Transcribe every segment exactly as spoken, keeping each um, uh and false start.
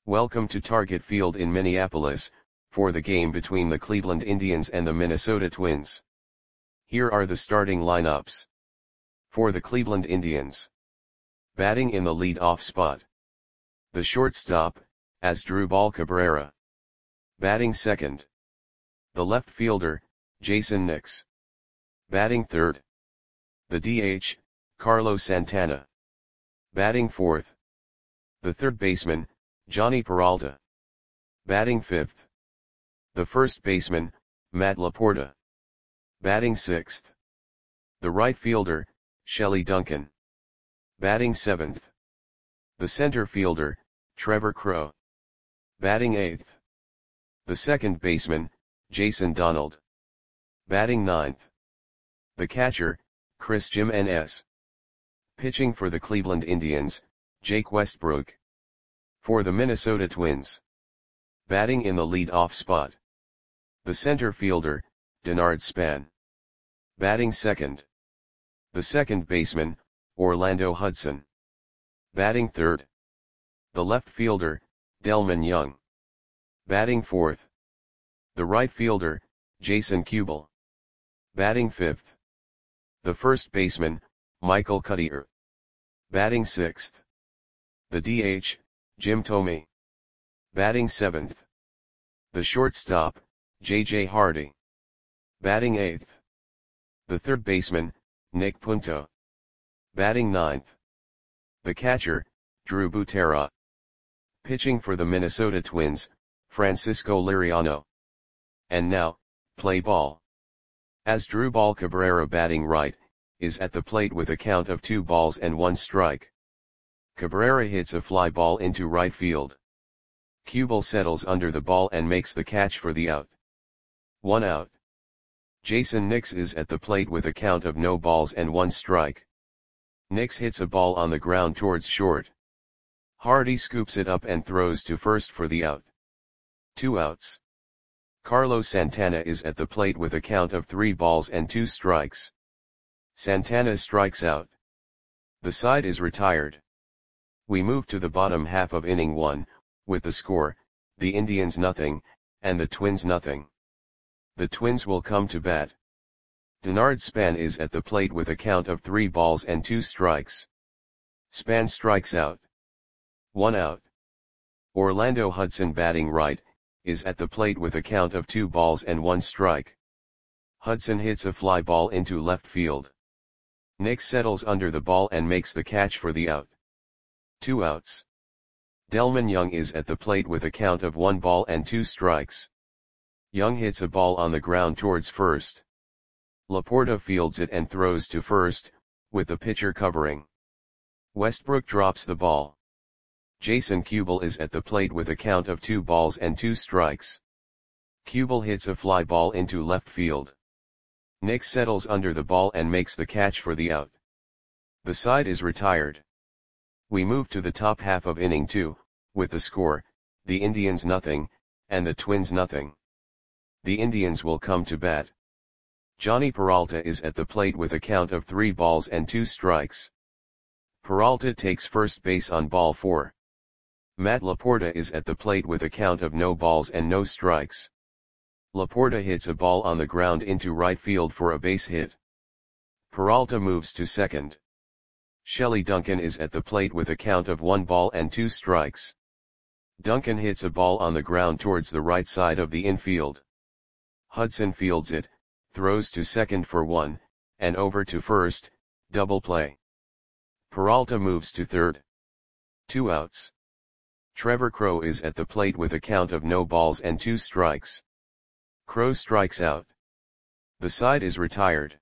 Welcome to Target Field in Minneapolis, for the game between the Cleveland Indians and the Minnesota Twins. Here are the starting lineups. For the Cleveland Indians. Batting in the lead-off spot. The shortstop, Asdrubal Cabrera. Batting second. The left fielder, Jayson Nix. Batting third. The D H, Carlos Santana. Batting fourth. The third baseman, Jhonny Peralta. Batting fifth. The first baseman, Matt Laporta. Batting sixth. The right fielder, Shelley Duncan. Batting seventh. The center fielder, Trevor Crowe. Batting eighth. The second baseman, Jason Donald. Batting ninth. The catcher, Chris Gimenez. Pitching for the Cleveland Indians, Jake Westbrook. For the Minnesota Twins. Batting in the lead-off spot. The center fielder, Denard Span. Batting second. The second baseman, Orlando Hudson. Batting third. The left fielder, Delmon Young. Batting fourth. The right fielder, Jason Kubel. Batting fifth. The first baseman, Michael Cuddyer. Batting sixth. The D H, Jim Thome. Batting seventh. The shortstop, J J Hardy. Batting eighth. The third baseman, Nick Punto. Batting ninth. The catcher, Drew Butera. Pitching for the Minnesota Twins, Francisco Liriano. And now, play ball. Asdrubal Cabrera, batting right, is at the plate with a count of two balls and one strike. Cabrera hits a fly ball into right field. Kubel settles under the ball and makes the catch for the out. One out. Jayson Nix is at the plate with a count of no balls and one strike. Nix hits a ball on the ground towards short. Hardy scoops it up and throws to first for the out. Two outs. Carlos Santana is at the plate with a count of three balls and two strikes. Santana strikes out. The side is retired. We move to the bottom half of inning one, with the score, the Indians nothing, and the Twins nothing. The Twins will come to bat. Denard Span is at the plate with a count of three balls and two strikes. Span strikes out. One out. Orlando Hudson, batting right, is at the plate with a count of two balls and one strike. Hudson hits a fly ball into left field. Nix settles under the ball and makes the catch for the out. Two outs. Delmon Young is at the plate with a count of one ball and two strikes. Young hits a ball on the ground towards first. Laporta fields it and throws to first, with the pitcher covering. Westbrook drops the ball. Jason Kubel is at the plate with a count of two balls and two strikes. Kubel hits a fly ball into left field. Nix settles under the ball and makes the catch for the out. The side is retired. We move to the top half of inning two, with the score, the Indians nothing, and the Twins nothing. The Indians will come to bat. Jhonny Peralta is at the plate with a count of three balls and two strikes. Peralta takes first base on ball four. Matt Laporta is at the plate with a count of no balls and no strikes. Laporta hits a ball on the ground into right field for a base hit. Peralta moves to second. Shelley Duncan is at the plate with a count of one ball and two strikes. Duncan hits a ball on the ground towards the right side of the infield. Hudson fields it, throws to second for one, and over to first, double play. Peralta moves to third. Two outs. Trevor Crowe is at the plate with a count of no balls and two strikes. Crowe strikes out. The side is retired.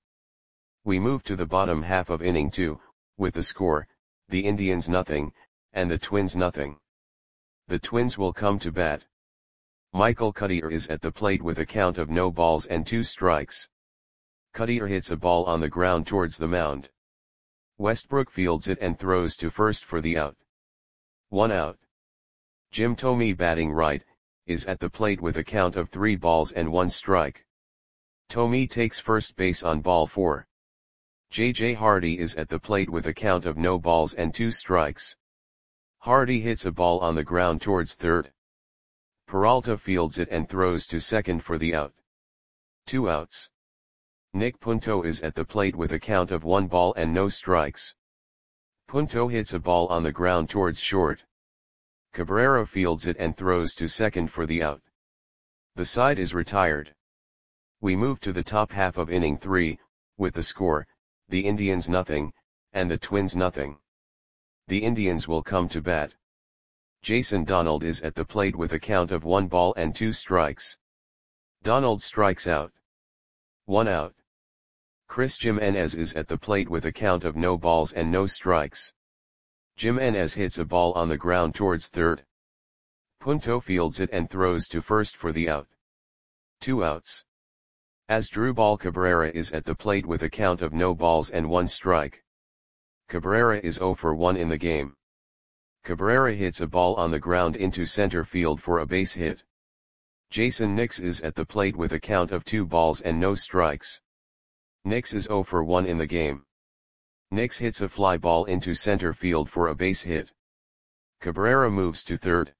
We move to the bottom half of inning two, with the score, the Indians nothing, and the Twins nothing. The Twins will come to bat. Michael Cuddyer is at the plate with a count of no balls and two strikes. Cuddyer hits a ball on the ground towards the mound. Westbrook fields it and throws to first for the out. One out. Jim Thome, batting right, is at the plate with a count of three balls and one strike. Thome takes first base on ball four. J J Hardy is at the plate with a count of no balls and two strikes. Hardy hits a ball on the ground towards third. Peralta fields it and throws to second for the out. Two outs. Nick Punto is at the plate with a count of one ball and no strikes. Punto hits a ball on the ground towards short. Cabrera fields it and throws to second for the out. The side is retired. We move to the top half of inning three, with the score, the Indians nothing, and the Twins nothing. The Indians will come to bat. Jason Donald is at the plate with a count of one ball and two strikes. Donald strikes out. One out. Chris Jimenez is at the plate with a count of no balls and no strikes. Jimenez hits a ball on the ground towards third. Punto fields it and throws to first for the out. Two outs. Asdrubal Cabrera is at the plate with a count of no balls and one strike. Cabrera is zero for one in the game. Cabrera hits a ball on the ground into center field for a base hit. Jason Nix is at the plate with a count of two balls and no strikes. Nix is zero for one in the game. Nix hits a fly ball into center field for a base hit. Cabrera moves to third.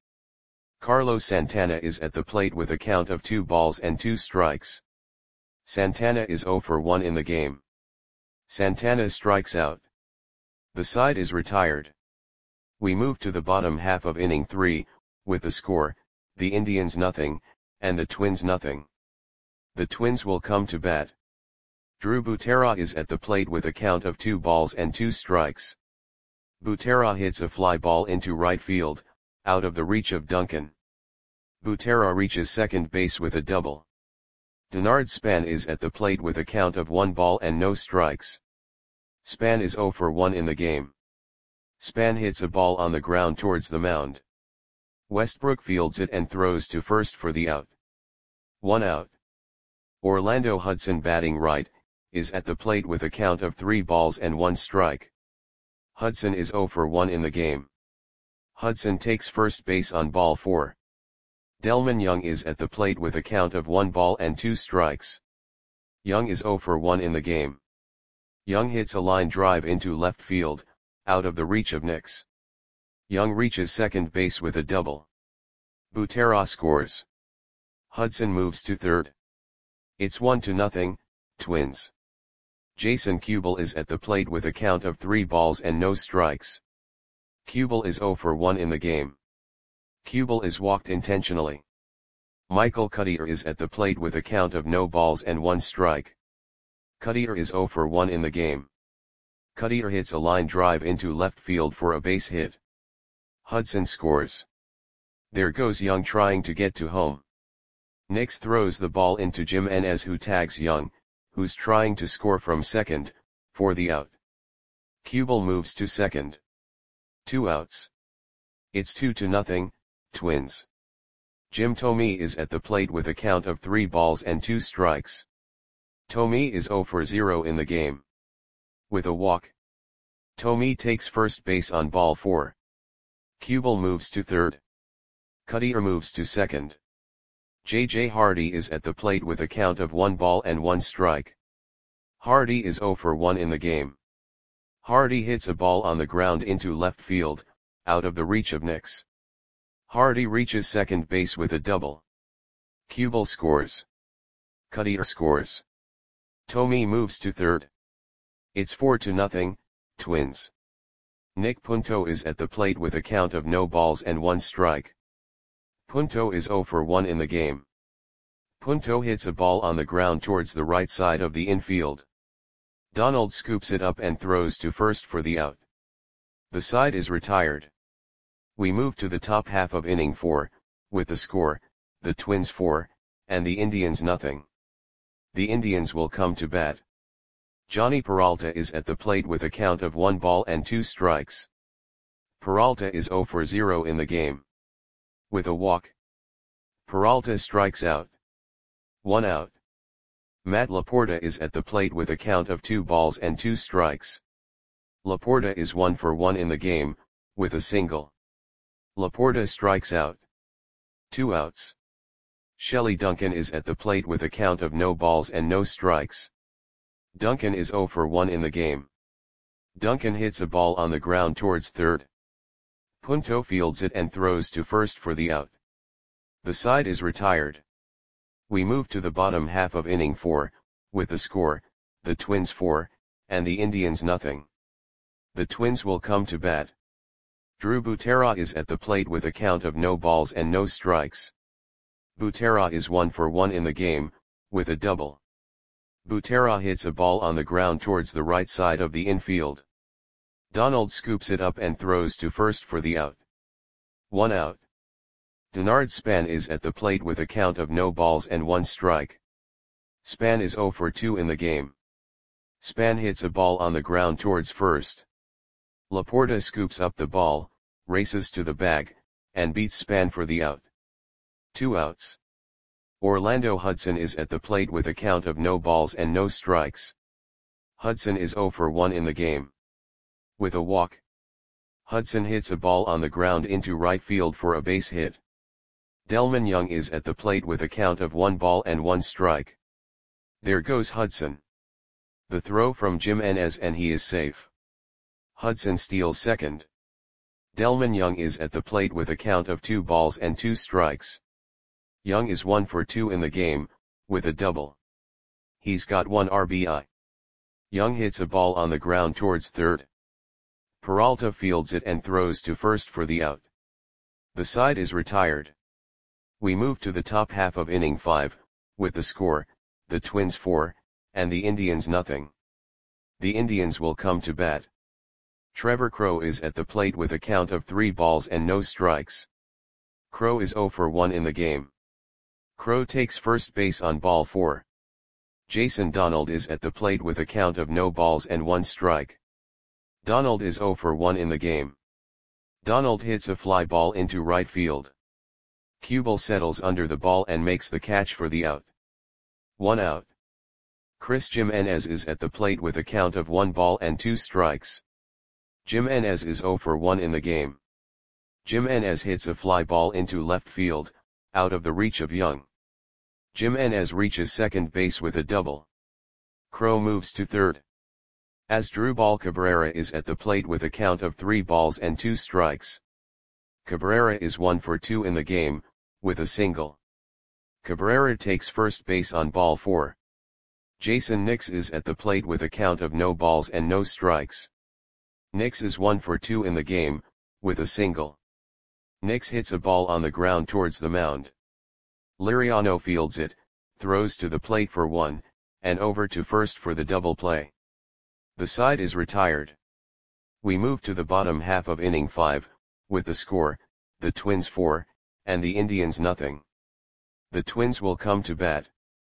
Carlos Santana is at the plate with a count of two balls and two strikes. Santana is zero for one in the game. Santana strikes out. The side is retired. We move to the bottom half of inning three, with the score, the Indians nothing, and the Twins nothing. The Twins will come to bat. Drew Butera is at the plate with a count of two balls and two strikes. Butera hits a fly ball into right field, out of the reach of Duncan. Butera reaches second base with a double. Denard Span is at the plate with a count of one ball and no strikes. Span is zero for one in the game. Span hits a ball on the ground towards the mound. Westbrook fields it and throws to first for the out. One out. Orlando Hudson, batting right, is at the plate with a count of three balls and one strike. Hudson is zero for one in the game. Hudson takes first base on ball four. Delman Young is at the plate with a count of one ball and two strikes. Young is zero for one in the game. Young hits a line drive into left field, out of the reach of Nix. Young reaches second base with a double. Butera scores. Hudson moves to third. It's one to nothing, Twins. Jason Kubel is at the plate with a count of three balls and no strikes. Kubel is zero for one in the game. Kubel is walked intentionally. Michael Cuddyer is at the plate with a count of no balls and one strike. Cuddyer is zero for one in the game. Cuddyer hits a line drive into left field for a base hit. Hudson scores. There goes Young trying to get to home. Nix throws the ball into Jimenez, who tags Young, who's trying to score from second, for the out. Kubel moves to second. Two outs. It's two to nothing, Twins. Jim Thome is at the plate with a count of three balls and two strikes. Thome is zero for zero in the game. With a walk. Thome takes first base on ball four. Kubel moves to third. Cuddyer moves to second. J J Hardy is at the plate with a count of one ball and one strike. Hardy is zero for one in the game. Hardy hits a ball on the ground into left field, out of the reach of Nix. Hardy reaches second base with a double. Kubel scores. Cuddyer scores. Thome moves to third. It's four to nothing, Twins. Nick Punto is at the plate with a count of no balls and one strike. Punto is zero for one in the game. Punto hits a ball on the ground towards the right side of the infield. Donald scoops it up and throws to first for the out. The side is retired. We move to the top half of inning four, with the score, the Twins four, and the Indians nothing. The Indians will come to bat. Johnny Peralta is at the plate with a count of one ball and two strikes. Peralta is zero for zero in the game. With a walk. Peralta strikes out. One out. Matt Laporta is at the plate with a count of two balls and two strikes. Laporta is one for one in the game, with a single. Laporta strikes out. Two outs. Shelley Duncan is at the plate with a count of no balls and no strikes. Duncan is zero for one in the game. Duncan hits a ball on the ground towards third. Punto fields it and throws to first for the out. The side is retired. We move to the bottom half of inning four, with the score, the Twins four, and the Indians nothing. The Twins will come to bat. Drew Butera is at the plate with a count of no balls and no strikes. Butera is one for one in the game, with a double. Butera hits a ball on the ground towards the right side of the infield. Donald scoops it up and throws to first for the out. One out. Denard Span is at the plate with a count of no balls and one strike. Span is zero for two in the game. Span hits a ball on the ground towards first. Laporta scoops up the ball, races to the bag, and beats Span for the out. Two outs. Orlando Hudson is at the plate with a count of no balls and no strikes. Hudson is zero for one in the game. With a walk, Hudson hits a ball on the ground into right field for a base hit. Delmon Young is at the plate with a count of one ball and one strike. There goes Hudson. The throw from Jimenez and he is safe. Hudson steals second. Delmon Young is at the plate with a count of two balls and two strikes. Young is one for two in the game, with a double. He's got one R B I. Young hits a ball on the ground towards third. Peralta fields it and throws to first for the out. The side is retired. We move to the top half of inning five, with the score, the Twins four, and the Indians nothing. The Indians will come to bat. Trevor Crowe is at the plate with a count of three balls and no strikes. Crowe is zero for one in the game. Crowe takes first base on ball four. Jason Donald is at the plate with a count of no balls and one strike. Donald is zero for one in the game. Donald hits a fly ball into right field. Kubel settles under the ball and makes the catch for the out. One out. Chris Jimenez is at the plate with a count of one ball and two strikes. Jimenez is zero for one in the game. Jimenez hits a fly ball into left field, out of the reach of Young. Jimenez reaches second base with a double. Crowe moves to third. Asdrubal Cabrera is at the plate with a count of three balls and two strikes. Cabrera is one for two in the game, with a single. Cabrera takes first base on ball four. Jason Nix is at the plate with a count of no balls and no strikes. Nix is one for two in the game, with a single. Nix hits a ball on the ground towards the mound. Liriano fields it, throws to the plate for one, and over to first for the double play. The side is retired. We move to the bottom half of inning five, with the score, the Twins four, and the Indians nothing. The Twins will come to bat.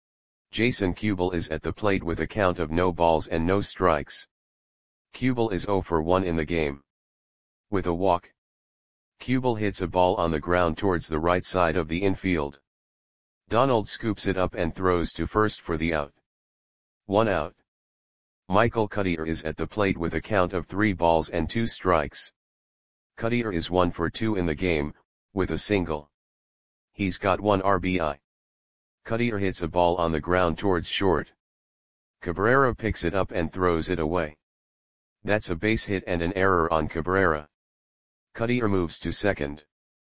Jason Kubel is at the plate with a count of no balls and no strikes. Kubel is zero for one in the game. With a walk, Kubel hits a ball on the ground towards the right side of the infield. Donald scoops it up and throws to first for the out. One out. Michael Cuddyer is at the plate with a count of three balls and two strikes. Cuddyer is one for two in the game, with a single. He's got one R B I. Cuddyer hits a ball on the ground towards short. Cabrera picks it up and throws it away. That's a base hit and an error on Cabrera. Cuddyer moves to second.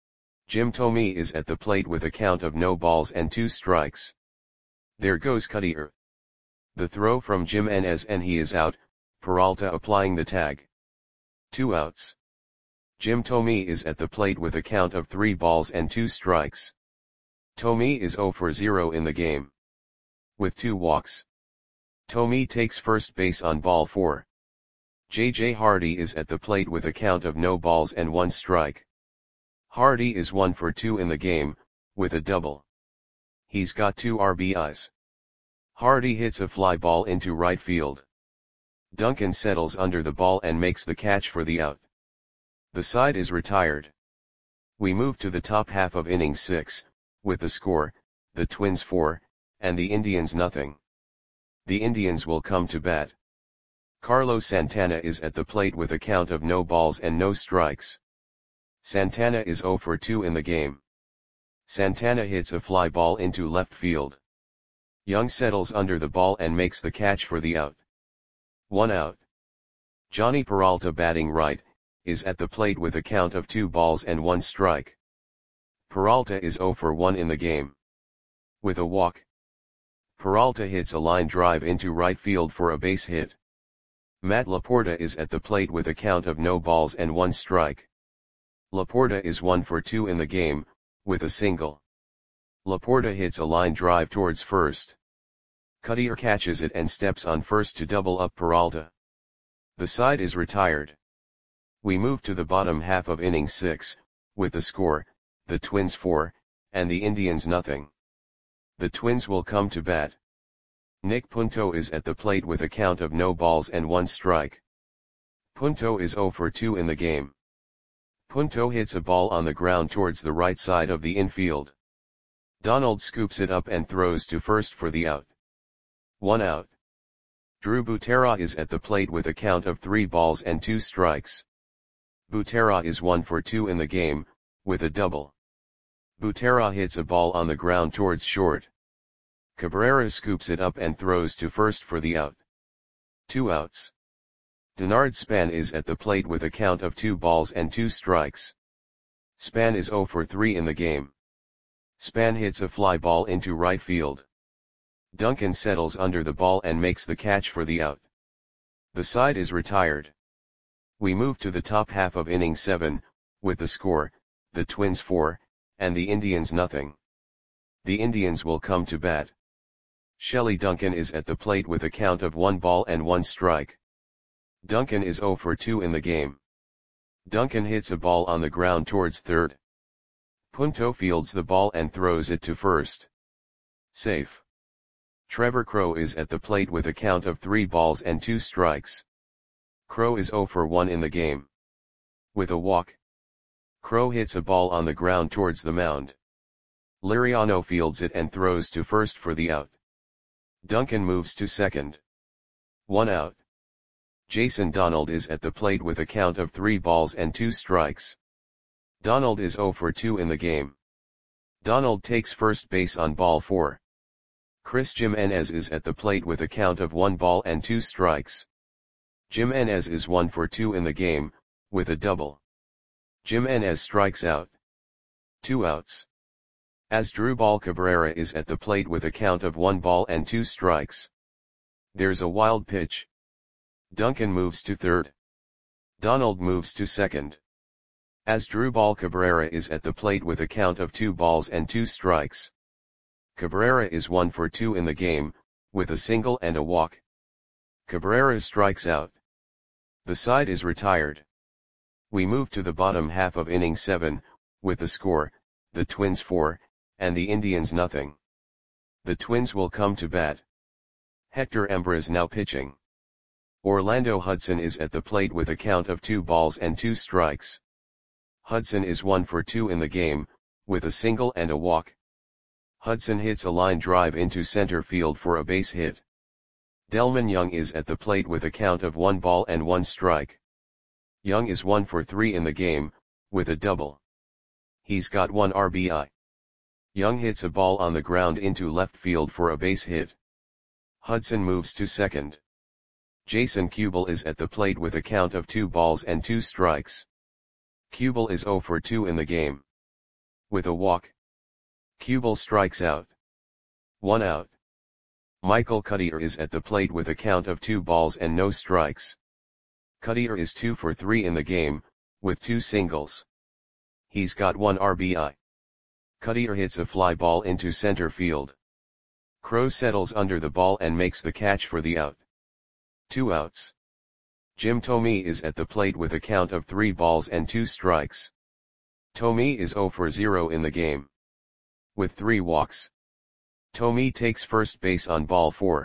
Jim Thome is at the plate with a count of no balls and two strikes. There goes Cuddyer. The throw from Jimenez and he is out, Peralta applying the tag. Two outs. Jim Thome is at the plate with a count of three balls and two strikes. Thome is zero for zero in the game. With two walks. Thome takes first base on ball four. J J Hardy is at the plate with a count of no balls and one strike. Hardy is one for two in the game, with a double. He's got two R B Is. Hardy hits a fly ball into right field. Duncan settles under the ball and makes the catch for the out. The side is retired. We move to the top half of inning six, with the score, the Twins four, and the Indians nothing. The Indians will come to bat. Carlos Santana is at the plate with a count of no balls and no strikes. Santana is zero for two in the game. Santana hits a fly ball into left field. Young settles under the ball and makes the catch for the out. One out. Johnny Peralta batting right, is at the plate with a count of two balls and one strike. Peralta is zero for one in the game. With a walk, Peralta hits a line drive into right field for a base hit. Matt Laporta is at the plate with a count of no balls and one strike. Laporta is one for two in the game, with a single. Laporta hits a line drive towards first. Cutter catches it and steps on first to double up Peralta. The side is retired. We move to the bottom half of inning six, with the score, the Twins four, and the Indians nothing. The Twins will come to bat. Nick Punto is at the plate with a count of no balls and one strike. Punto is zero for two in the game. Punto hits a ball on the ground towards the right side of the infield. Donald scoops it up and throws to first for the out. One out. Drew Butera is at the plate with a count of three balls and two strikes. Butera is one for two in the game, with a double. Butera hits a ball on the ground towards short. Cabrera scoops it up and throws to first for the out. Two outs. Denard Span is at the plate with a count of two balls and two strikes. Span is zero for three in the game. Span hits a fly ball into right field. Duncan settles under the ball and makes the catch for the out. The side is retired. We move to the top half of inning seven, with the score, the Twins four, and the Indians nothing. The Indians will come to bat. Shelley Duncan is at the plate with a count of one ball and one strike. Duncan is zero for two in the game. Duncan hits a ball on the ground towards third. Punto fields the ball and throws it to first. Safe. Trevor Crowe is at the plate with a count of three balls and two strikes. Crowe is zero for one in the game. With a walk, Crowe hits a ball on the ground towards the mound. Liriano fields it and throws to first for the out. Duncan moves to second. One out. Jason Donald is at the plate with a count of three balls and two strikes. Donald is zero for two in the game. Donald takes first base on ball four. Chris Jimenez is at the plate with a count of one ball and two strikes. Jimenez is one for two in the game, with a double. Jimenez strikes out. Two outs. Asdrubal Cabrera is at the plate with a count of one ball and two strikes. There's a wild pitch. Duncan moves to third. Donald moves to second. Asdrubal Cabrera is at the plate with a count of two balls and two strikes. Cabrera is one for two in the game, with a single and a walk. Cabrera strikes out. The side is retired. We move to the bottom half of inning seven, with the score, the Twins four, and the Indians nothing. The Twins will come to bat. Hector Embra now pitching. Orlando Hudson is at the plate with a count of two balls and two strikes. Hudson is one for two in the game, with a single and a walk. Hudson hits a line drive into center field for a base hit. Delman Young is at the plate with a count of one ball and one strike. Young is one for three in the game, with a double. He's got one R B I. Young hits a ball on the ground into left field for a base hit. Hudson moves to second. Jason Kubel is at the plate with a count of two balls and two strikes. Kubel is zero for two in the game. With a walk, Kubel strikes out. One out. Michael Cutter is at the plate with a count of two balls and no strikes. Cutter is two for three in the game, with two singles. He's got one R B I. Cutter hits a fly ball into center field. Crowe settles under the ball and makes the catch for the out. Two outs. Jim Thome is at the plate with a count of three balls and two strikes. Thome is zero for zero in the game. With three walks, Thome takes first base on ball four.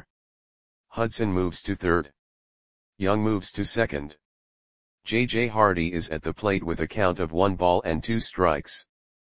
Hudson moves to third. Young moves to second. J J Hardy is at the plate with a count of one ball and two strikes.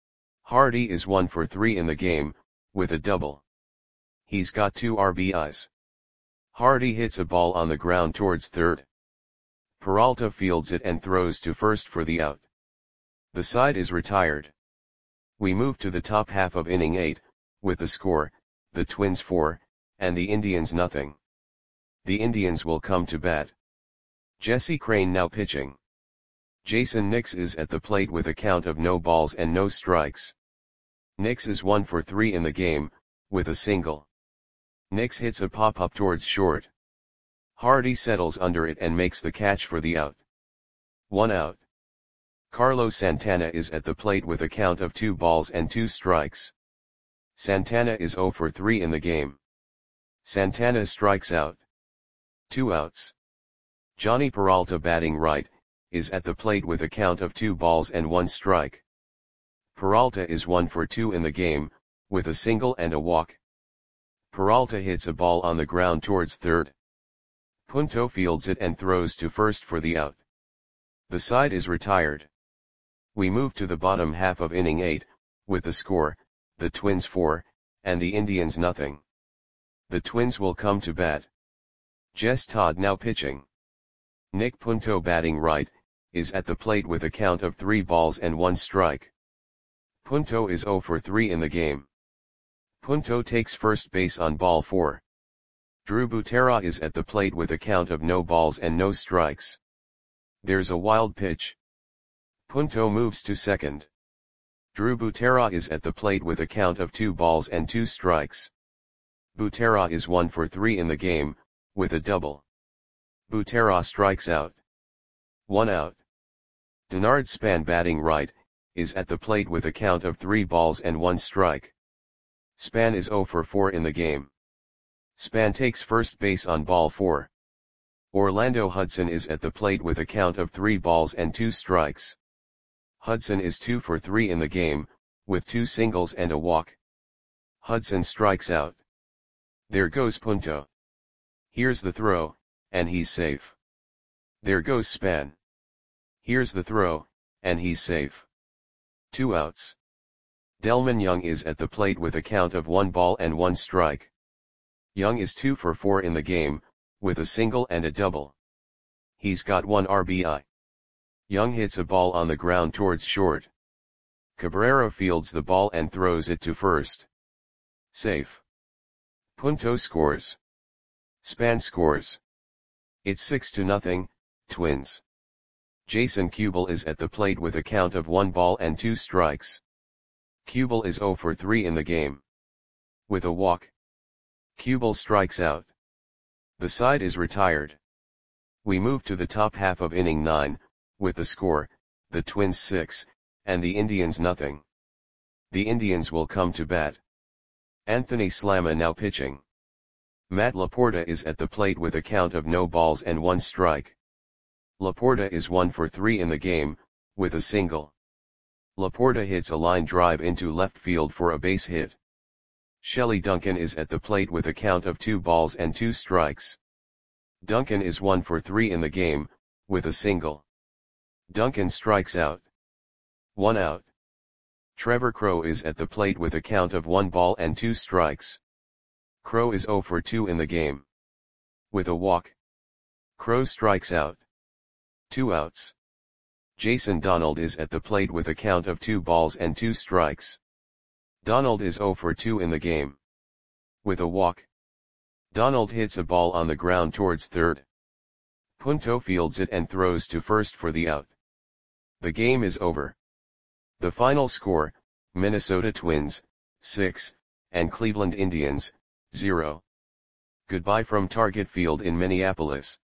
Hardy is one for three in the game, with a double. He's got two R B Is. Hardy hits a ball on the ground towards third. Peralta fields it and throws to first for the out. The side is retired. We move to the top half of inning eight, with the score, the Twins four, and the Indians nothing. The Indians will come to bat. Jesse Crain now pitching. Jason Nix is at the plate with a count of no balls and no strikes. Nix is one for three in the game, with a single. Nix hits a pop-up towards short. Hardy settles under it and makes the catch for the out. One out. Carlos Santana is at the plate with a count of two balls and two strikes. Santana is zero for three in the game. Santana strikes out. Two outs. Johnny Peralta, batting right, is at the plate with a count of two balls and one strike. Peralta is one for two in the game, with a single and a walk. Peralta hits a ball on the ground towards third. Punto fields it and throws to first for the out. The side is retired. We move to the bottom half of inning eight, with the score, the Twins four, and the Indians nothing. The Twins will come to bat. Jess Todd now pitching. Nick Punto, batting right, is at the plate with a count of three balls and one strike. Punto is zero for three in the game. Punto takes first base on ball four. Drew Butera is at the plate with a count of no balls and no strikes. There's a wild pitch. Punto moves to second. Drew Butera is at the plate with a count of two balls and two strikes. Butera is one for three in the game, with a double. Butera strikes out. One out. Denard Span, batting right, is at the plate with a count of three balls and one strike. Span is zero for four in the game. Span takes first base on ball four. Orlando Hudson is at the plate with a count of three balls and two strikes. Hudson is two for three in the game, with two singles and a walk. Hudson strikes out. There goes Punto. Here's the throw, and he's safe. There goes Span. Here's the throw, and he's safe. Two outs. Delman Young is at the plate with a count of one ball and one strike. Young is two for four in the game, with a single and a double. He's got one R B I. Young hits a ball on the ground towards short. Cabrera fields the ball and throws it to first. Safe. Punto scores. Span scores. It's six to nothing, Twins. Jason Kubel is at the plate with a count of one ball and two strikes. Kubel is zero for three in the game. With a walk. Kubel strikes out. The side is retired. We move to the top half of inning nine, with the score, the Twins six, and the Indians nothing. The Indians will come to bat. Anthony Slama now pitching. Matt Laporta is at the plate with a count of no balls and one strike. Laporta is one for three in the game, with a single. Laporta hits a line drive into left field for a base hit. Shelley Duncan is at the plate with a count of two balls and two strikes. Duncan is one for three in the game, with a single. Duncan strikes out. One out. Trevor Crowe is at the plate with a count of one ball and two strikes. Crowe is zero for two in the game. With a walk. Crowe strikes out. Two outs. Jason Donald is at the plate with a count of two balls and two strikes. Donald is zero for two in the game. With a walk. Donald hits a ball on the ground towards third. Punto fields it and throws to first for the out. The game is over. The final score, Minnesota Twins, six, and Cleveland Indians, zero. Goodbye from Target Field in Minneapolis.